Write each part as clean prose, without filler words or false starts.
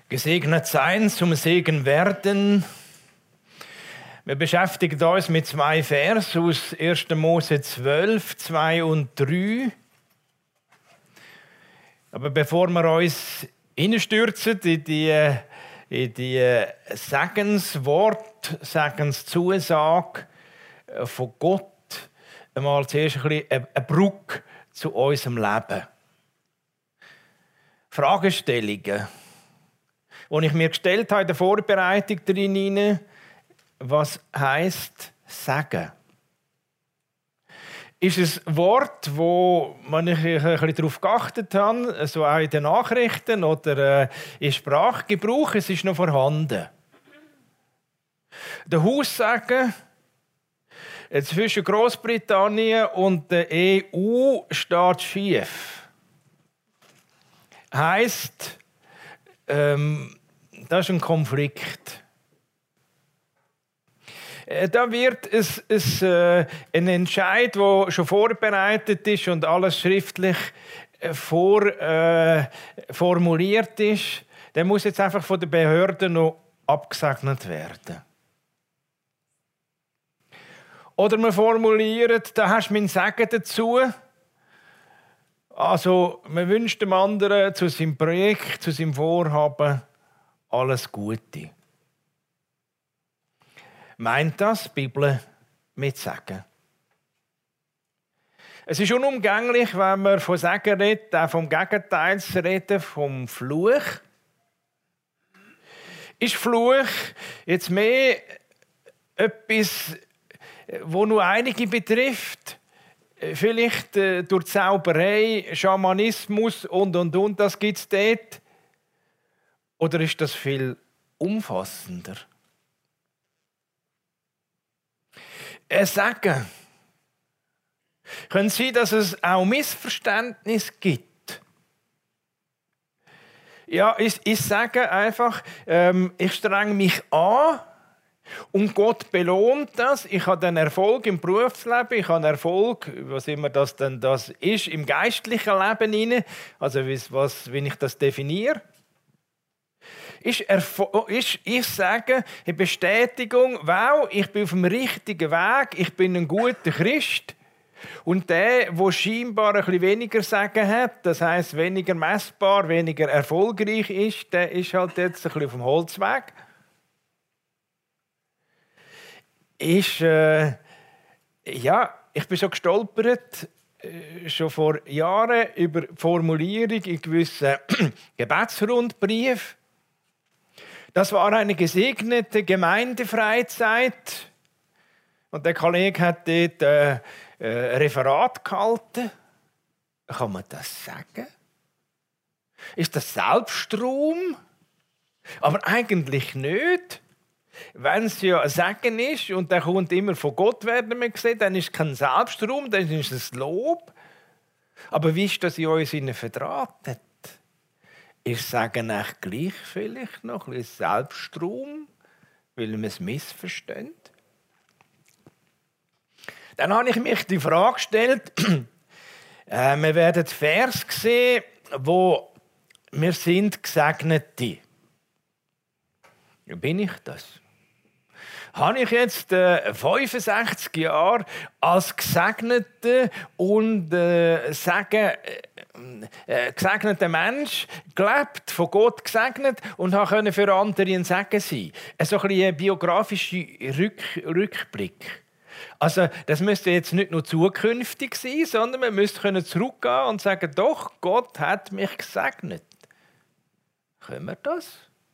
Gesegnet sein, zum Segen werden. Wir beschäftigen uns mit 2 Versen aus 1. Mose 12, 2 und 3. Aber bevor wir uns hineinstürzen in die Segenszusage von Gott, einmal zuerst ein bisschen eine Brücke zu unserem Leben. Fragestellungen, die ich mir gestellt habe in der Vorbereitung darin, was heisst Sagen? Ist ein Wort, wo man ich ein bisschen darauf geachtet habe, so auch in den Nachrichten oder im Sprachgebrauch, es ist noch vorhanden. Der Haussagen zwischen Großbritannien und der EU steht schief. Heisst, das ist ein Konflikt. Da wird ein Entscheid, der schon vorbereitet ist und alles schriftlich formuliert ist, der muss jetzt einfach von den Behörden noch abgesegnet werden. Oder wir formulieren, da hast du mein Segen dazu. Also, man wünscht dem anderen zu seinem Projekt, zu seinem Vorhaben alles Gute. Meint das die Bibel mit Segen? Es ist unumgänglich, wenn man von Segen redet, auch vom Gegenteil zu reden, vom Fluch. Ist Fluch jetzt mehr etwas, wo nur einige betrifft? Vielleicht durch Zauberei, Schamanismus und, das gibt es dort? Oder ist das viel umfassender? Sagen. Können Sie, dass es auch Missverständnisse gibt? Ja, ich sage einfach, ich strenge mich an und Gott belohnt das. Ich habe den Erfolg im Berufsleben, ich habe Erfolg, was immer das denn das ist, im geistlichen Leben hinein. Also wie ich das definiere. Ich sage, eine Bestätigung, wow, ich bin auf dem richtigen Weg, ich bin ein guter Christ. Und der scheinbar ein bisschen weniger Sagen hat, das heisst weniger messbar, weniger erfolgreich ist, der ist halt jetzt ein bisschen auf dem Holzweg. Ich bin so gestolpert, schon vor Jahren, über die Formulierung in gewissen Gebetsrundbriefen. Das war eine gesegnete Gemeindefreizeit. Und der Kollege hat dort ein Referat gehalten. Kann man das sagen? Ist das Selbstruhm? Aber eigentlich nicht. Wenn es ja ein Segen ist und der kommt immer von Gott, werden wir sehen, dann ist es kein Selbstruhm, dann ist es Lob. Aber wie ist das in uns verdrahtet? Ich sage euch gleich vielleicht noch ein bisschen Selbstruhm, weil man es missversteht. Dann habe ich mich die Frage gestellt, wir werden Vers sehen, wo wir sind Gesegnete. Bin ich das? Habe ich jetzt 65 Jahre als Gesegneter und gesegneter Mensch gelebt, von Gott gesegnet und konnte für andere ein Segen sein? So ein bisschen ein biografischer Rückblick. Also, das müsste jetzt nicht nur zukünftig sein, sondern man müsste zurückgehen und sagen, doch, Gott hat mich gesegnet. Können wir das?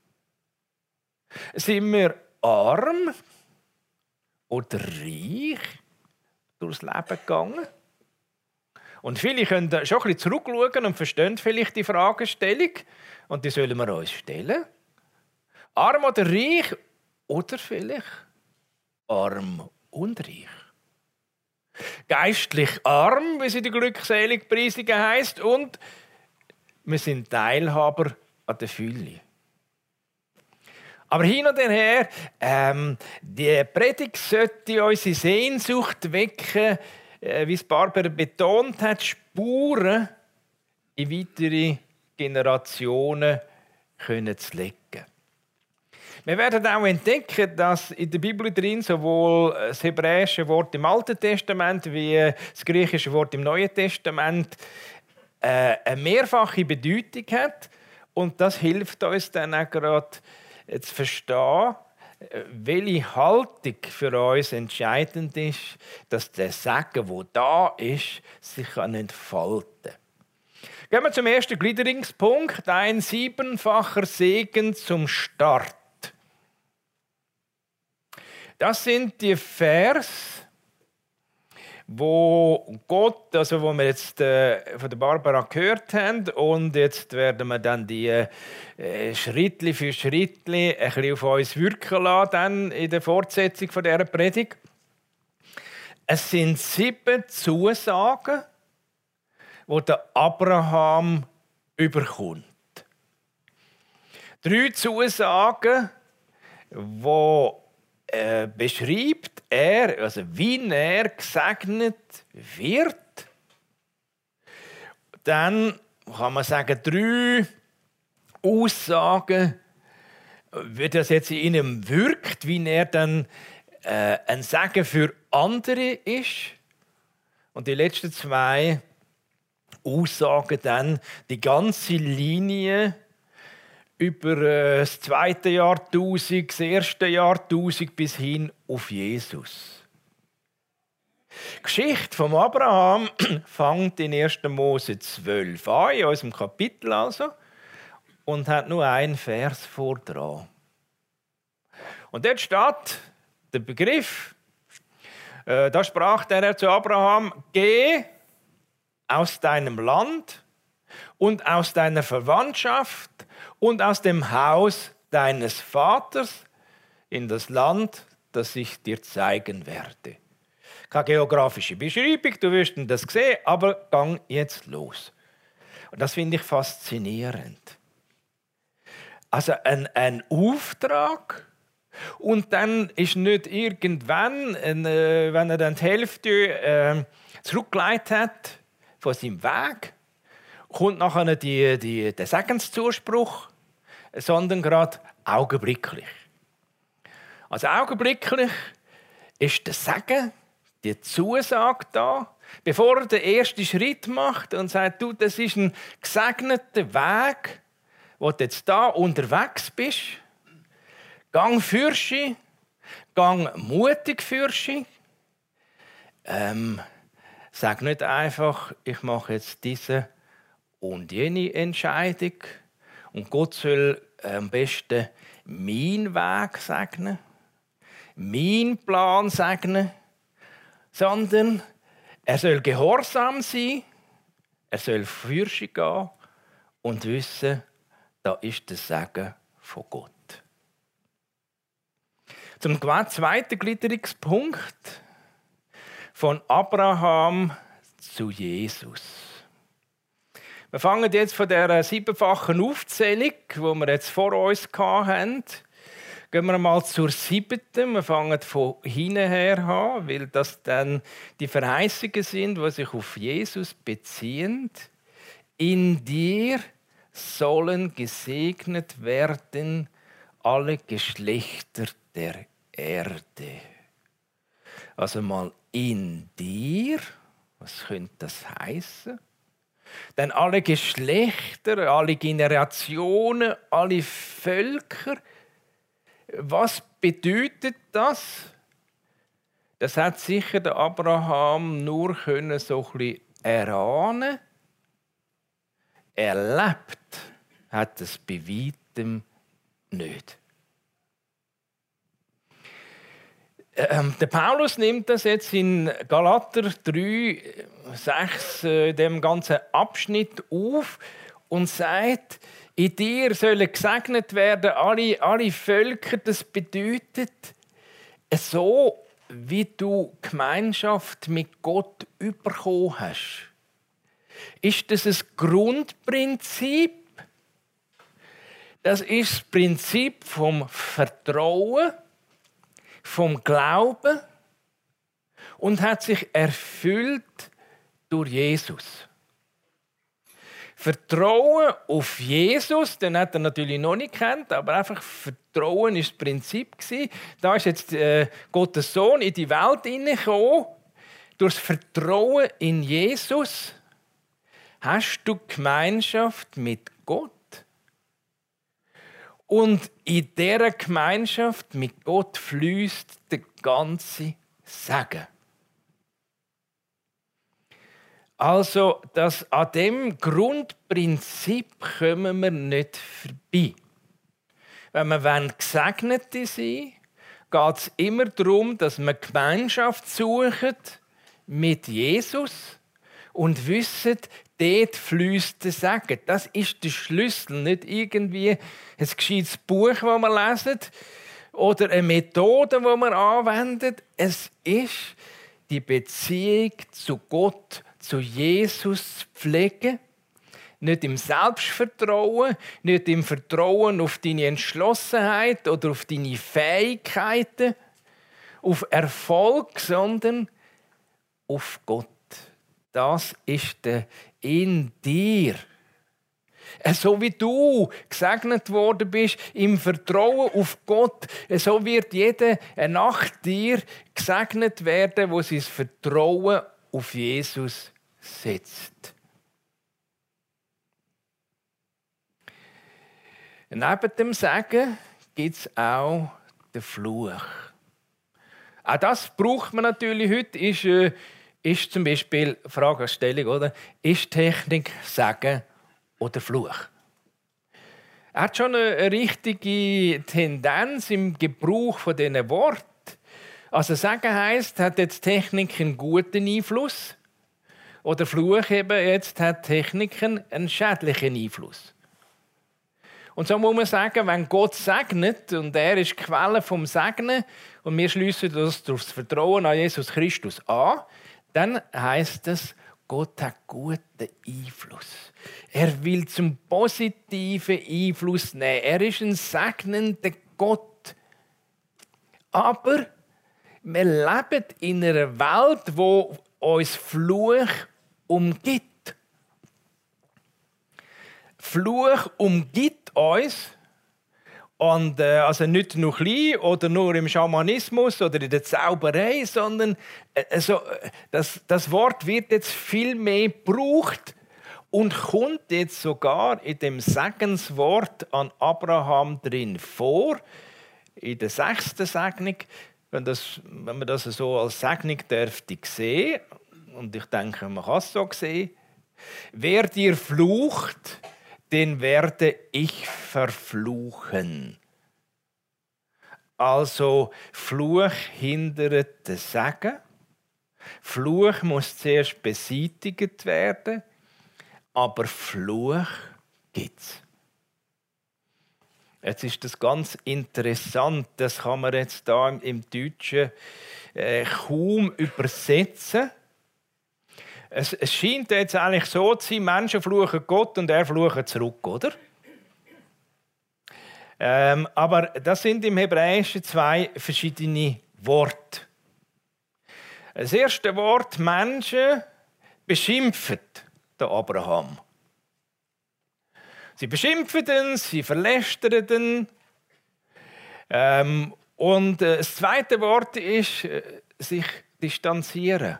Sind wir arm oder reich durchs Leben gegangen? Und viele können schon ein bisschen zurückschauen und verstehen vielleicht die Fragestellung. Und die sollen wir uns stellen. Arm oder reich? Oder vielleicht arm und reich. Geistlich arm, wie sie die Glückseligpreisung heisst. Und wir sind Teilhaber an der Fülle. Aber hin und her, die Predigt sollte unsere Sehnsucht wecken, wie es Barbara betont hat, Spuren in weitere Generationen zu legen. Wir werden auch entdecken, dass in der Bibel drin sowohl das hebräische Wort im Alten Testament wie das griechische Wort im Neuen Testament eine mehrfache Bedeutung hat. Und das hilft uns dann auch gerade zu verstehen, welche Haltung für uns entscheidend ist, dass der Segen, der da ist, sich entfalten kann. Gehen wir zum ersten Gliederungspunkt. Ein 7-facher Segen zum Start. Das sind die Vers, wo Gott, also wo wir jetzt von der Barbara gehört haben, und jetzt werden wir dann die Schrittli für Schrittli ein bisschen auf uns wirken lassen, dann in der Fortsetzung von dieser Predigt. Es sind 7 Zusagen, die der Abraham überkommt. 3 Zusagen, die beschreibt also wie er gesegnet wird. Dann kann man sagen, 3 Aussagen, wie das jetzt in ihm wirkt, wie er dann ein Segen für andere ist. Und die letzten 2 Aussagen dann die ganze Linie über das 2. Jahrtausend, das 1. Jahrtausend bis hin auf Jesus. Die Geschichte von Abraham fängt in 1. Mose 12 an, in unserem Kapitel also, und hat nur einen Vers vor dran. Und dort steht der Begriff, da sprach der Herr zu Abraham: Geh aus deinem Land und aus deiner Verwandtschaft und aus dem Haus deines Vaters in das Land, das ich dir zeigen werde. Keine geografische Beschreibung, du wirst das sehen, aber gang jetzt los. Und das finde ich faszinierend. Also ein Auftrag, und dann ist nicht irgendwann, wenn er dann die Hälfte zurückgelegt hat von seinem Weg, kommt nachher der Segenszuspruch, sondern gerade augenblicklich. Also augenblicklich ist der Segen, die Zusage da, bevor er den ersten Schritt macht und sagt, du, das ist ein gesegneter Weg, wo du jetzt da unterwegs bist. Gang Fürschi, gang mutig Fürschi. Sag nicht einfach, ich mache jetzt diese und jene Entscheidung und Gott soll am besten meinen Weg segnen, meinen Plan segnen, sondern er soll gehorsam sein, er soll Fürschi gehen und wissen, da ist der Segen von Gott. Zum zweiten Gliederungspunkt von Abraham zu Jesus. Wir fangen jetzt von der 7-fachen Aufzählung, die wir jetzt vor uns hatten. Gehen wir mal zur 7. Wir fangen von hinten her an, weil das dann die Verheißungen sind, die sich auf Jesus beziehen. In dir sollen gesegnet werden alle Geschlechter der Erde. Also mal in dir, was könnte das heißen? Denn alle Geschlechter, alle Generationen, alle Völker, was bedeutet das? Das hat sicher der Abraham nur so ein bisschen erahnen. Erlebt hat es bei weitem nicht. Der Paulus nimmt das jetzt in Galater 3,6 dem ganzen Abschnitt auf und sagt, in dir sollen gesegnet werden alle Völker. Das bedeutet, so wie du Gemeinschaft mit Gott bekommen hast, ist das ein Grundprinzip. Das ist das Prinzip vom Vertrauen, vom Glauben und hat sich erfüllt durch Jesus. Vertrauen auf Jesus, den hat er natürlich noch nicht kennt, aber einfach Vertrauen war das Prinzip. Da ist jetzt Gottes Sohn in die Welt hineingekommen. Durch das Vertrauen in Jesus hast du Gemeinschaft mit Gott. Und in dieser Gemeinschaft mit Gott fließt der ganze Segen. Also, an dem Grundprinzip kommen wir nicht vorbei. Wenn wir Gesegnete sein wollen, geht es immer darum, dass wir Gemeinschaft suchen mit Jesus und wissen, dort fließt der Segen. Das ist der Schlüssel, nicht irgendwie ein gescheites Buch, das wir lesen, oder eine Methode, die wir anwenden. Es ist die Beziehung zu Gott, zu Jesus zu pflegen. Nicht im Selbstvertrauen, nicht im Vertrauen auf deine Entschlossenheit oder auf deine Fähigkeiten, auf Erfolg, sondern auf Gott. Das ist in dir. So wie du gesegnet worden bist, im Vertrauen auf Gott, so wird jeder nach dir gesegnet werden, der sein Vertrauen auf Jesus setzt. Neben dem Segen gibt es auch den Fluch. Auch das braucht man natürlich heute. Ist zum Beispiel Fragestellung, oder? Ist Technik Segen oder Fluch? Er hat schon eine richtige Tendenz im Gebrauch von diesen Worten. Also Segen heisst, hat jetzt Technik einen guten Einfluss? Oder Fluch eben jetzt hat Technik einen schädlichen Einfluss? Und so muss man sagen, wenn Gott segnet und er ist die Quelle vom Segnen und wir schliessen das durch das Vertrauen an Jesus Christus an, dann heisst es, Gott hat guten Einfluss. Er will zum positiven Einfluss nehmen. Er ist ein segnender Gott. Aber wir leben in einer Welt, wo uns Fluch umgibt. Fluch umgibt uns. Und, also nicht nur klein oder nur im Schamanismus oder in der Zauberei, sondern das Wort wird jetzt viel mehr gebraucht und kommt jetzt sogar in dem Segenswort an Abraham drin vor, in der 6. Segnung, wenn man das so als Segnung dürfte sehen, und ich denke, man kann es so sehen, wer dir flucht, den werde ich verfluchen. Also Fluch hindert den Segen. Fluch muss zuerst beseitigt werden, aber Fluch gibt es. Jetzt ist das ganz interessant, das kann man jetzt da im Deutschen kaum übersetzen. Es scheint jetzt eigentlich so zu sein, Menschen fluchen Gott und er flucht zurück, oder? Aber das sind im Hebräischen 2 verschiedene Worte. Das erste Wort, Menschen, beschimpfen den Abraham. Sie beschimpfen ihn, sie verlästern ihn. Und das zweite Wort ist, sich distanzieren.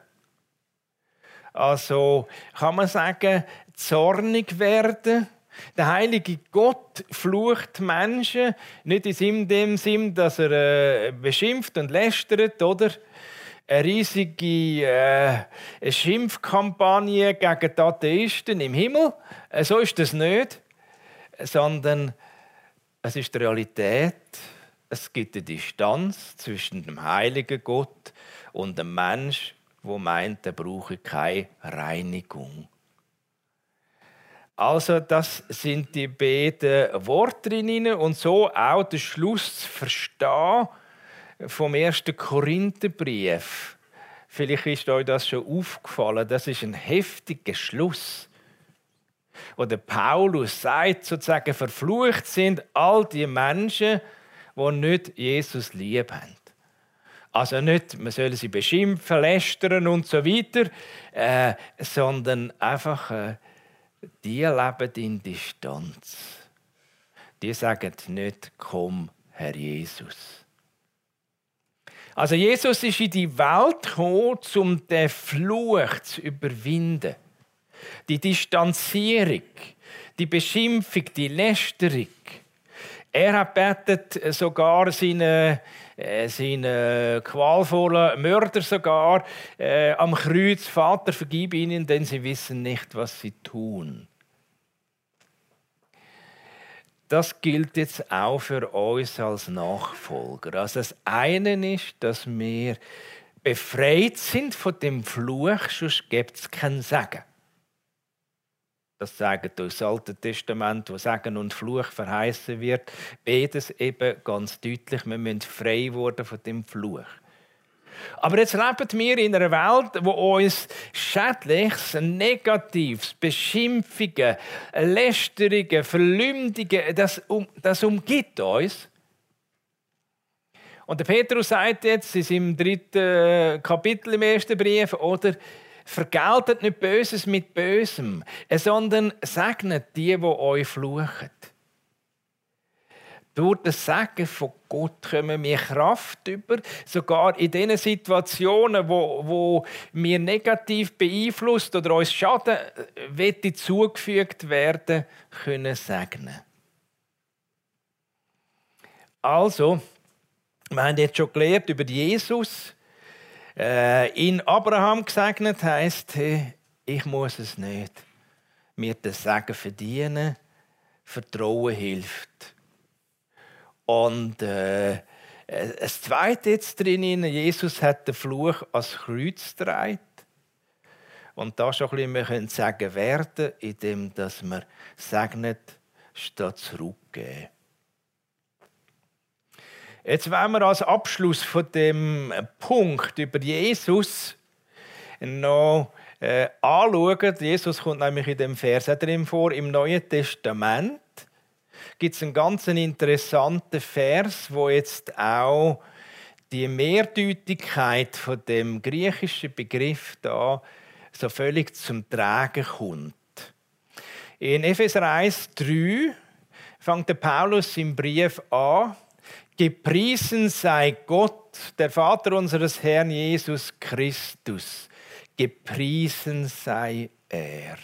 Also kann man sagen, zornig werden. Der heilige Gott flucht Menschen nicht in dem Sinn, dass er beschimpft und lästert, oder? Eine riesige Schimpfkampagne gegen die Atheisten im Himmel. So ist das nicht, sondern es ist die Realität. Es gibt eine Distanz zwischen dem heiligen Gott und dem Menschen, der meint, er brauche keine Reinigung. Also das sind die beiden Worte drin und so auch der Schluss zu verstehen vom 1. Korintherbrief. Vielleicht ist euch das schon aufgefallen. Das ist ein heftiger Schluss, wo der Paulus sagt, sozusagen verflucht sind all die Menschen, die nicht Jesus lieb haben. Also nicht, man soll sie beschimpfen, lästern und so weiter, sondern einfach die leben in Distanz. Die sagen nicht, komm, Herr Jesus. Also Jesus ist in die Welt gekommen, um den Fluch zu überwinden. Die Distanzierung, die Beschimpfung, die Lästerung. Er hat betet sogar seine qualvollen Mörder sogar am Kreuz: Vater, vergib ihnen, denn sie wissen nicht, was sie tun. Das gilt jetzt auch für uns als Nachfolger. Also das eine ist, dass wir befreit sind von dem Fluch, sonst gibt es keinen Segen. Das sagt uns das Alte Testament, wo Segen und Fluch verheißen wird. Beides eben ganz deutlich. Wir müssen frei werden von dem Fluch. Aber jetzt leben wir in einer Welt, wo uns Schädliches, Negatives, Beschimpfungen, Lästerungen, Verleumdungen, das umgibt uns. Und der Petrus sagt jetzt in seinem 3. Kapitel im 1. Brief, oder: Vergeltet nicht Böses mit Bösem, sondern segnet die euch fluchen. Durch das Segen von Gott kommen wir Kraft über, sogar in den Situationen, wo wir negativ beeinflusst oder uns Schaden zugefügt werden, können segnen. Also, wir haben jetzt schon gelernt über Jesus. In Abraham gesegnet heisst, hey, ich muss es nicht. Mir das Segen verdienen, Vertrauen hilft. Und das Zweite jetzt drin, Jesus hat den Fluch ans Kreuz getragen. Und da schon ein bisschen sagen werden, indem wir segnet statt zurückgeben. Jetzt wollen wir als Abschluss von dem Punkt über Jesus noch anschauen. Jesus kommt nämlich in dem Vers drin vor. Im Neuen Testament gibt es einen ganz interessanten Vers, wo jetzt auch die Mehrdeutigkeit von dem griechischen Begriff da so völlig zum Tragen kommt. In Epheser 1,3 fängt der Paulus im Brief an: Gepriesen sei Gott, der Vater unseres Herrn Jesus Christus. Gepriesen sei er.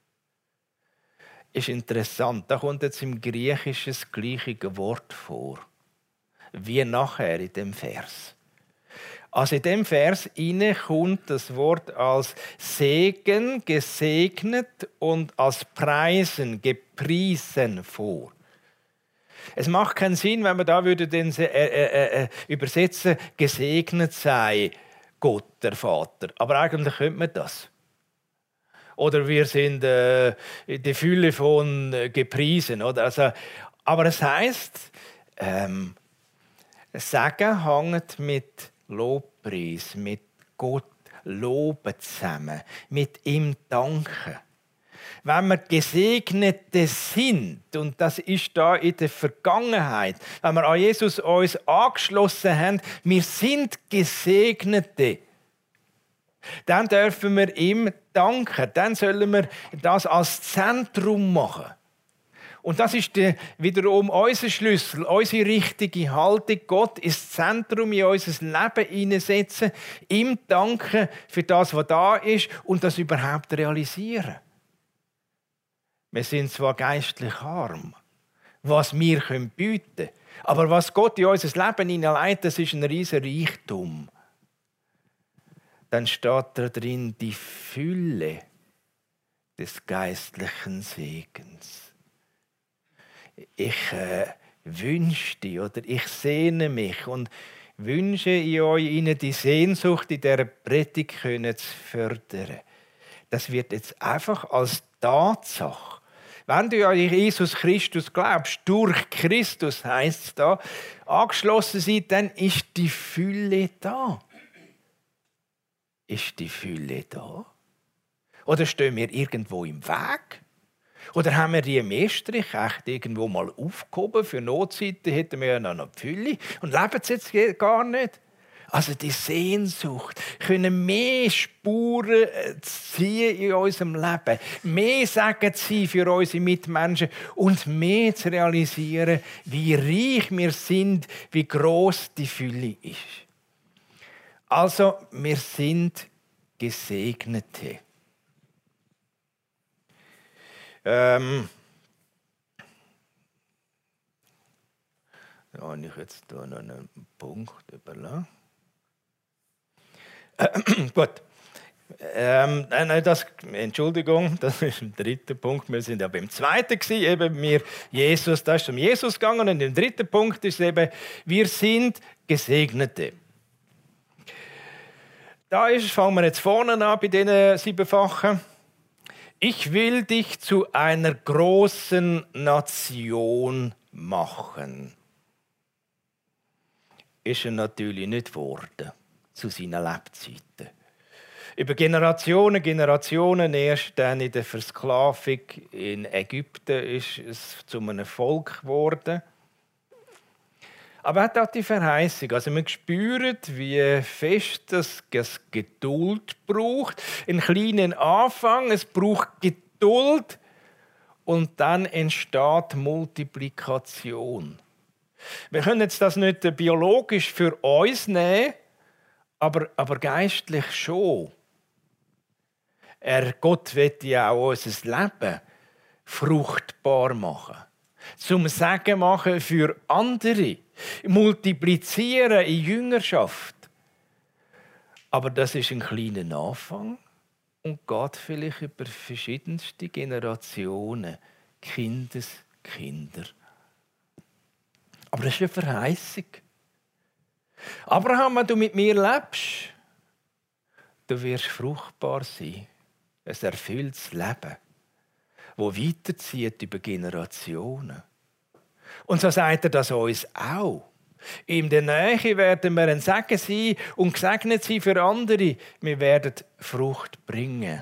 Ist interessant, da kommt jetzt im Griechischen das gleiche Wort vor, wie nachher in dem Vers. Also in dem Vers kommt das Wort als Segen, gesegnet und als Preisen, gepriesen vor. Es macht keinen Sinn, wenn man da übersetzen, gesegnet sei Gott, der Vater. Aber eigentlich könnte man das. Oder wir sind die Fülle von gepriesen. Oder? Also, aber es heisst, Segen hängt mit Lobpreis, mit Gott loben zusammen, mit ihm danken. Wenn wir Gesegnete sind, und das ist da in der Vergangenheit, wenn wir an Jesus uns angeschlossen haben, wir sind Gesegnete, dann dürfen wir ihm danken. Dann sollen wir das als Zentrum machen. Und das ist wiederum unser Schlüssel, unsere richtige Haltung. Gott ins Zentrum in unser Leben hineinsetzen, ihm danken für das, was da ist und das überhaupt realisieren. Wir sind zwar geistlich arm, was wir bieten können, aber was Gott in unser Leben hineinlegt, das ist ein riesiger Reichtum. Dann steht da drin die Fülle des geistlichen Segens. Ich wünschte oder ich sehne mich und wünsche Ihnen die Sehnsucht in dieser Predigt zu fördern. Das wird jetzt einfach als Tatsache. Wenn du an Jesus Christus glaubst, durch Christus heisst es da, angeschlossen sind, dann ist die Fülle da. Ist die Fülle da? Oder stehen wir irgendwo im Weg? Oder haben wir die Mestrich echt irgendwo mal aufgehoben? Für Notzeiten hätten wir ja noch eine Fülle und leben es jetzt gar nicht. Also die Sehnsucht, können mehr Spuren ziehen in unserem Leben, mehr sagen sie für unsere Mitmenschen und mehr zu realisieren, wie reich wir sind, wie groß die Fülle ist. Also, wir sind Gesegnete. Da habe ich jetzt hier noch einen Punkt überlassen. Gut. Entschuldigung, das ist im dritten Punkt. Wir sind ja beim zweiten gewesen, eben Jesus, das ist um Jesus gegangen. Und im dritten Punkt ist eben, wir sind Gesegnete. Fangen wir jetzt vorne an bei diesen 7-fachen. Ich will dich zu einer großen Nation machen. Ist er natürlich nicht geworden zu seinen Lebzeiten. Über Generationen erst dann in der Versklavung in Ägypten ist es zu einem Volk geworden. Aber er hat auch die Verheißung. Also man spürt, wie fest das Geduld braucht. Einen kleinen Anfang, es braucht Geduld und dann entsteht Multiplikation. Wir können jetzt das nicht biologisch für uns nehmen, aber geistlich schon. Gott will ja auch unser Leben fruchtbar machen. Zum Segen machen für andere. Multiplizieren in Jüngerschaft. Aber das ist ein kleiner Anfang und geht vielleicht über verschiedenste Generationen, Kinder. Aber das ist eine Verheißung. Abraham, wenn du mit mir lebst, du wirst fruchtbar sein. Ein erfülltes Leben, das weiterzieht über Generationen. Und so sagt er das uns auch. In der Nähe werden wir ein Segen sein und gesegnet sein für andere. Wir werden Frucht bringen.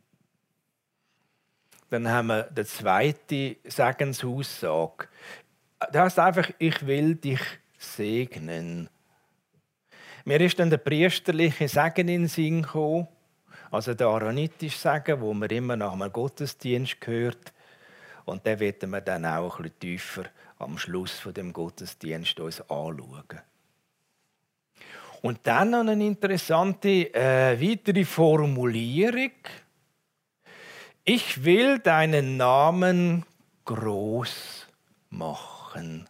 Dann haben wir die zweite Segensaussage. Das heißt einfach, ich will dich segnen. Mir ist dann der priesterliche Segen in den Sinn gekommen, also der aaronitische Segen, wo man immer nach einem Gottesdienst gehört. Und den werden wir dann auch ein bisschen tiefer am Schluss von dem Gottesdienst uns anschauen. Und dann noch eine interessante weitere Formulierung. Ich will deinen Namen groß machen.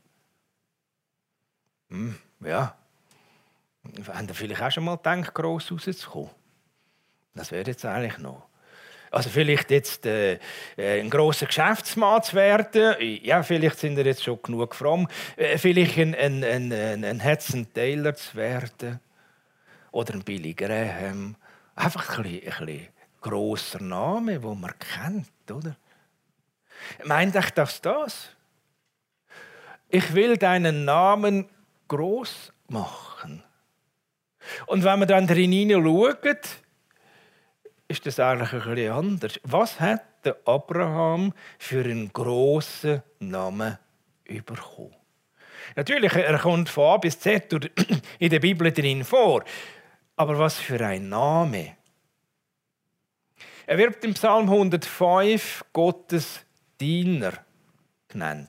Ja. Haben Sie vielleicht auch schon mal gedacht, gross rauszukommen? Das wäre jetzt eigentlich noch. Also vielleicht jetzt ein grosser Geschäftsmann zu werden. Ja, vielleicht sind wir jetzt schon genug fromm. Vielleicht ein Hudson Taylor zu werden. Oder ein Billy Graham. Einfach ein bisschen grosser Name, den man kennt, oder? Meint euch das? Ich will deinen Namen gross machen. Und wenn wir dann drin hineinschauen, ist das eigentlich ein bisschen anders. Was hat der Abraham für einen grossen Namen bekommen? Natürlich, er kommt von A bis Z in der Bibel drin vor. Aber was für ein Name? Er wird im Psalm 105 Gottes Diener genannt.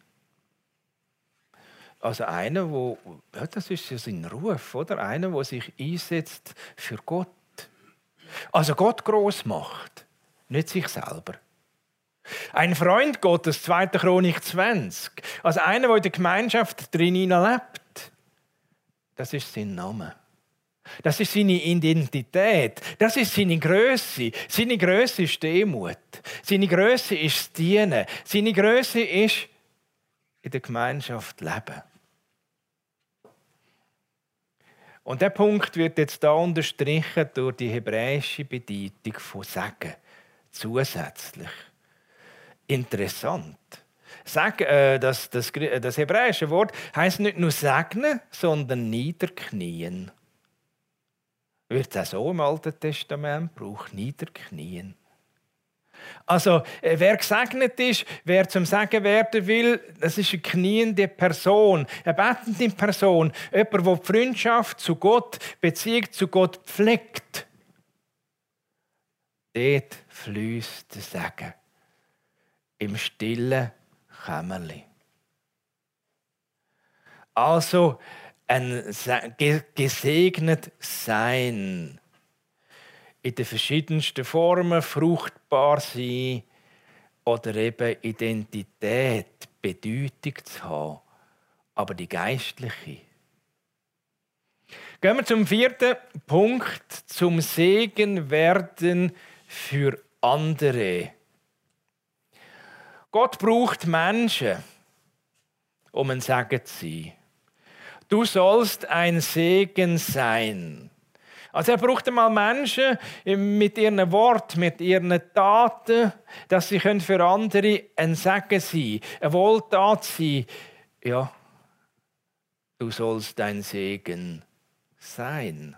Also einer, das ist ja sein Ruf, oder? Einer, der sich einsetzt für Gott. Also Gott gross macht, nicht sich selber. Ein Freund Gottes, 2. Chronik 20. Also einer, der in der Gemeinschaft drin lebt. Das ist sein Name. Das ist seine Identität. Das ist seine Grösse. Seine Grösse ist Demut. Seine Grösse ist das Dienen. Seine Grösse ist in der Gemeinschaft leben. Und der Punkt wird jetzt da unterstrichen durch die hebräische Bedeutung von Segen. Zusätzlich. Interessant. Das hebräische Wort heisst nicht nur segnen, sondern niederknien. Wird es auch so im Alten Testament gebraucht, niederknien. Also, wer gesegnet ist, wer zum Segen werden will, das ist eine kniende Person, eine betende Person, jemand, der die Freundschaft zu Gott, Beziehung zu Gott pflegt. Dort fließt der Segen. Im stillen Kämmerli. Also, ein gesegnet sein. In den verschiedensten Formen fruchtbar sein oder eben Identität, Bedeutung zu haben, aber die geistliche. Gehen wir zum 4. Punkt, zum Segen werden für andere. Gott braucht Menschen, um ein Segen zu sein. Du sollst ein Segen sein. Also er braucht einmal Menschen mit ihren Worten, mit ihren Taten, dass sie für andere ein Segen sein, eine Wohltat sein. Ja, du sollst ein Segen sein.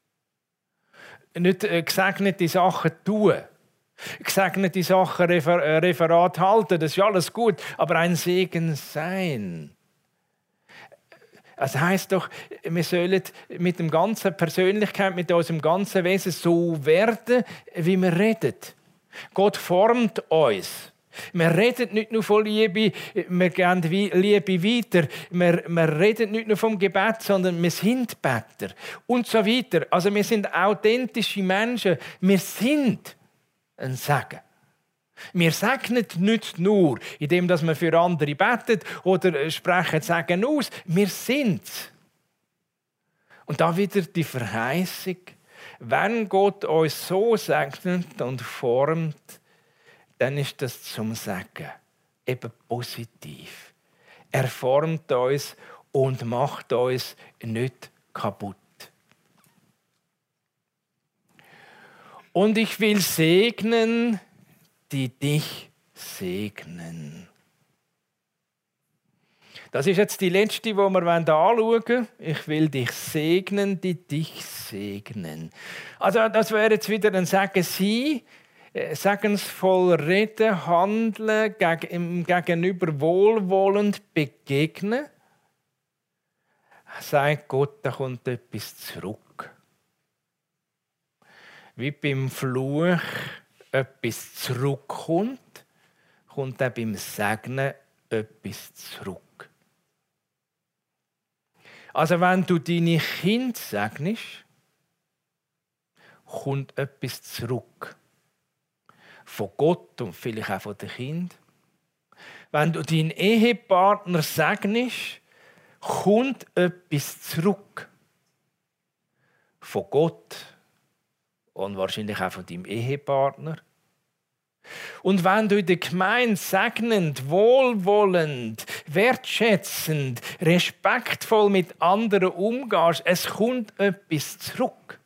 Nicht gesegnete Sachen tun, gesegnete Sachen Referat halten, das ist alles gut, aber ein Segen sein. Das heisst doch, wir sollen mit der ganzen Persönlichkeit, mit unserem ganzen Wesen so werden, wie wir reden. Gott formt uns. Wir reden nicht nur von Liebe, wir geben Liebe weiter. Wir reden nicht nur vom Gebet, sondern wir sind Beter und so weiter. Also wir sind authentische Menschen. Wir sind ein Segen. Wir segnen nicht nur, indem wir für andere beten oder sprechen Segen aus. Wir sind es. Und da wieder die Verheißung, wenn Gott uns so segnet und formt, dann ist das zum Segen. Eben positiv. Er formt uns und macht uns nicht kaputt. Und ich will segnen, die dich segnen. Das ist jetzt die letzte, die wir anschauen wollen. Ich will dich segnen, die dich segnen. Also das wäre jetzt wieder ein Segen sein, segensvoll reden, handeln, im Gegenüber wohlwollend begegnen. Sagt Gott, da kommt etwas zurück. Wie beim Fluch etwas zurückkommt, kommt auch beim Segnen etwas zurück. Also wenn du deine Kinder segnest, kommt etwas zurück. Von Gott und vielleicht auch von den Kindern. Wenn du deinen Ehepartner segnest, kommt etwas zurück. Von Gott und wahrscheinlich auch von deinem Ehepartner. Und wenn du in der Gemeinde segnend, wohlwollend, wertschätzend, respektvoll mit anderen umgehst, es kommt etwas zurück.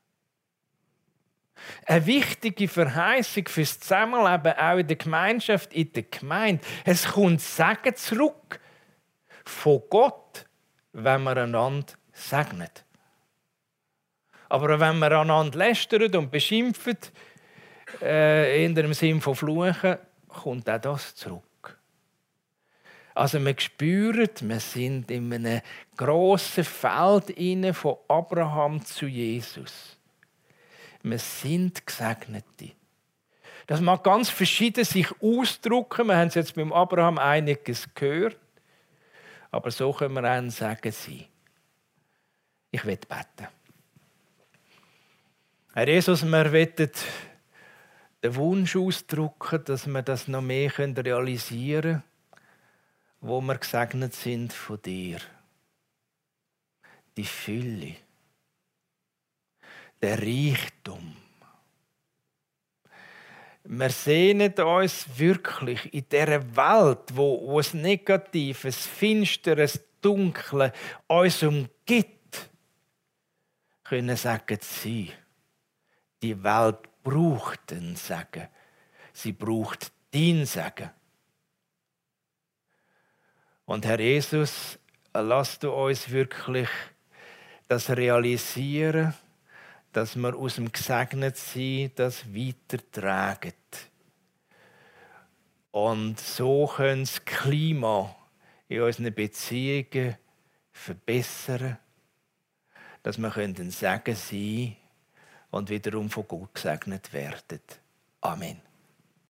Eine wichtige Verheißung fürs Zusammenleben, auch in der Gemeinschaft, in der Gemeinde. Es kommt Segen zurück von Gott, wenn man einander segnet. Aber wenn man einander lästert und beschimpft, in dem Sinn von Fluchen, kommt auch das zurück. Also wir spüren, wir sind in einem grossen Feld von Abraham zu Jesus. Wir sind Gesegnete. Das mag ganz verschieden sich ausdrücken. Wir haben es jetzt beim Abraham einiges gehört. Aber so können wir auch sagen, ich will beten. Herr Jesus, wir wollen den Wunsch ausdrücken, dass wir das noch mehr realisieren können, wo wir gesegnet sind von dir. Die Fülle, der Reichtum. Wir sehnen uns wirklich in dieser Welt, wo es Negatives, Finsteres, Dunkle uns umgibt, können sagen, die Welt braucht den Segen. Sie braucht dein Segen. Und Herr Jesus, lass du uns wirklich das realisieren, dass wir aus dem Gesegnetsein das weitertragen. Und so können das Klima in unseren Beziehungen verbessern, dass wir ein Segen sein und wiederum von Gott gesegnet werden. Amen.